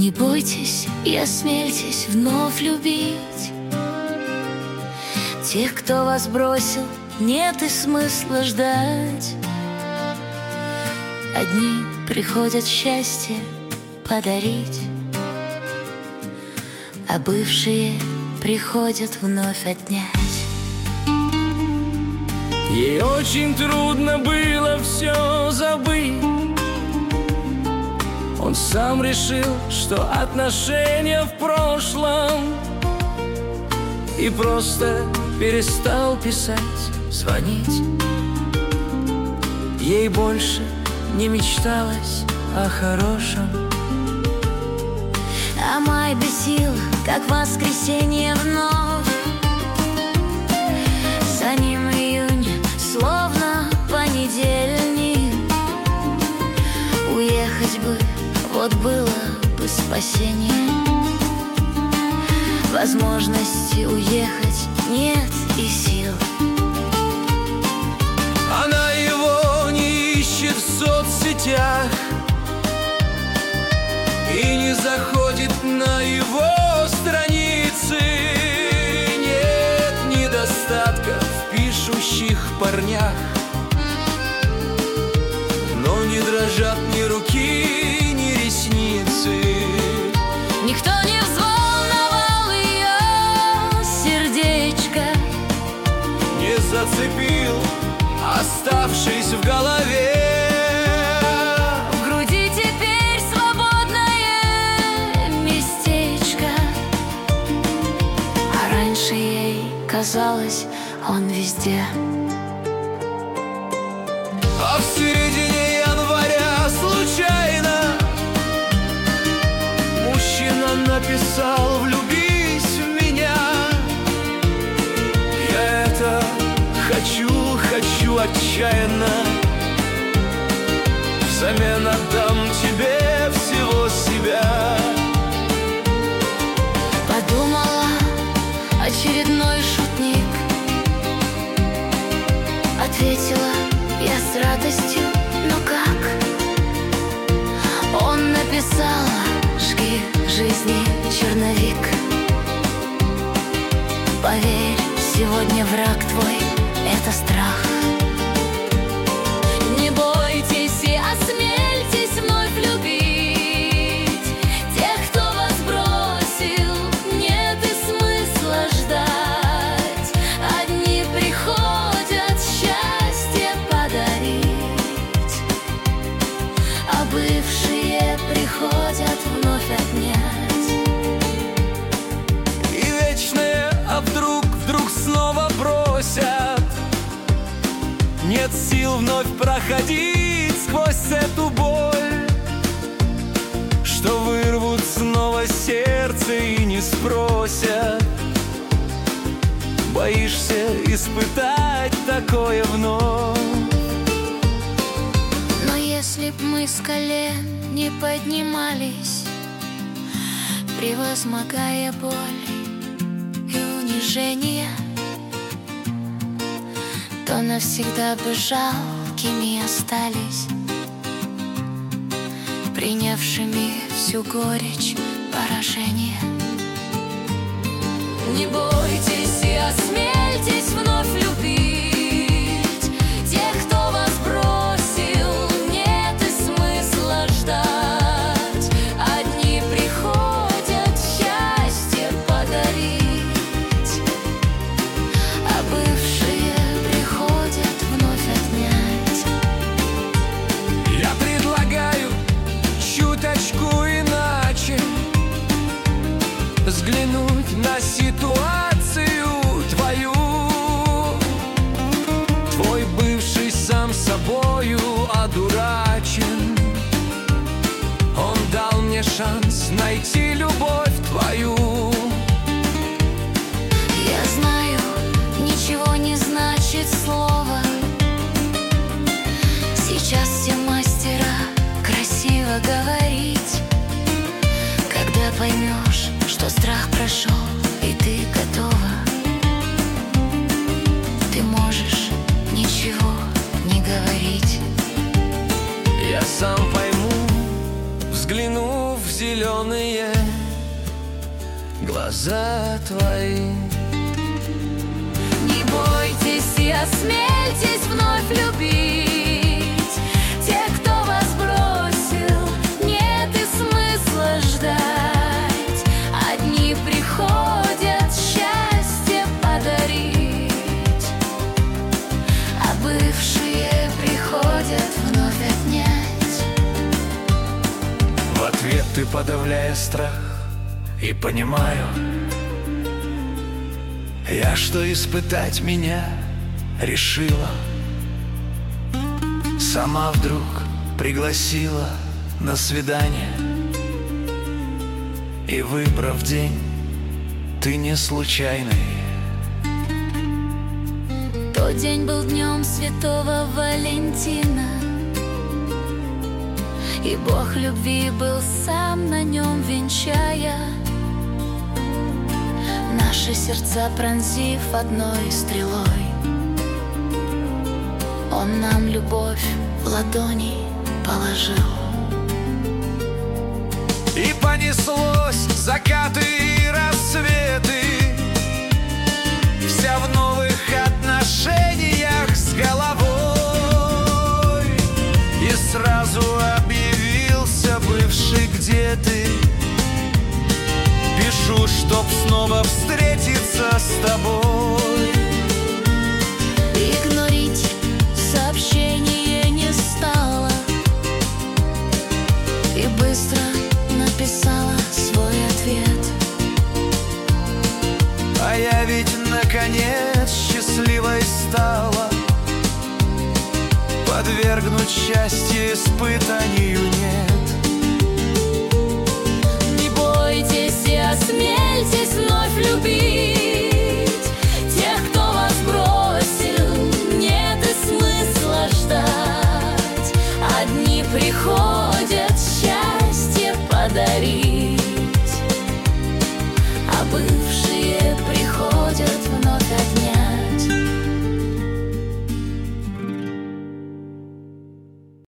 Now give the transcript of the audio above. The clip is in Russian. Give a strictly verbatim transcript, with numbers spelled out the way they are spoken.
Не бойтесь и осмельтесь вновь любить тех, кто вас бросил, нет и смысла ждать. Одни приходят счастье подарить, а бывшие приходят вновь отнять. Ей очень трудно было все забыть. Он сам решил, что отношения в прошлом, и просто перестал писать, звонить. Ей больше не мечталось о хорошем. А май бесил, как воскресенье вновь. За ним июнь, словно понедельник. Уехать бы, вот было бы спасение. Возможности уехать нет и сил. Она его не ищет в соцсетях и не заходит на его страницы. Нет недостатка в пишущих парнях, но не дрожат ни руки, ни ресницы. Никто не взволновал ее сердечко, не зацепил, оставшись в голове. в груди теперь свободное местечко. А раньше ей казалось, он везде. А в середине января случайно мужчина написал: влюбись в меня. Я это хочу, хочу отчаянно. Взамен отдам тебе всего себя. Подумала, очередной шутник. Ответила я с радостью, но как? Он написал: жги жизни черновик. Поверь, сегодня враг твой — это страх. Не бойтесь и осмельтесь вновь любить тех, кто вас бросил, нет и смысла ждать. Одни приходят счастье подарить, а бывшие приходят вновь отнять. И вечное, а вдруг, вдруг снова бросят. Нет сил вновь проходить сквозь эту боль, что вырвут снова сердце и не спросят. Боишься испытать такое вновь. Но если б мы с колен не поднимались, превозмогая боль и унижение, то навсегда бы жалкими остались, принявшими всю горечь поражения. Не бойтесь и осмельтесь вновь любить тех, кто вас бросил, нет и смысла ждать. Одни приходят счастье подарить, а бывшие приходят вновь отнять. Я предлагаю чуточку иначе взглянуть на ситуацию твою. Твой бывший сам собою одурачен. Он дал мне шанс найти любовь твою. Я знаю, ничего не значит слово. Сейчас все мастера красиво говорить. Когда поймешь, что страх прошел и ты готова, ты можешь ничего не говорить. Я сам пойму, взглянув в зеленые глаза твои. Не бойтесь и осмельтесь вновь любить. Те, кто вас бросил, нет и смысла ждать. Одни приходят счастье подарить, а бывшие приходят вновь отнять. В ответ ты, подавляя страх, и понимаю я, что испытать меня решила. Сама вдруг пригласила на свидание, и, выбрав день, ты не случайный. Тот день был днем Святого Валентина, и Бог любви был сам на нем венчая наши сердца, пронзив одной стрелой. Он нам любовь в ладони положил. И понеслось закаты и рассветы, вся в новых отношениях с головой. И сразу объявился бывший, где ты. Пишу, чтоб снова встретиться с тобой. Игнорить сообщение не стала, и быстро написала свой ответ. А я ведь наконец счастливой стала. Подвергнуть счастье испытанию нет.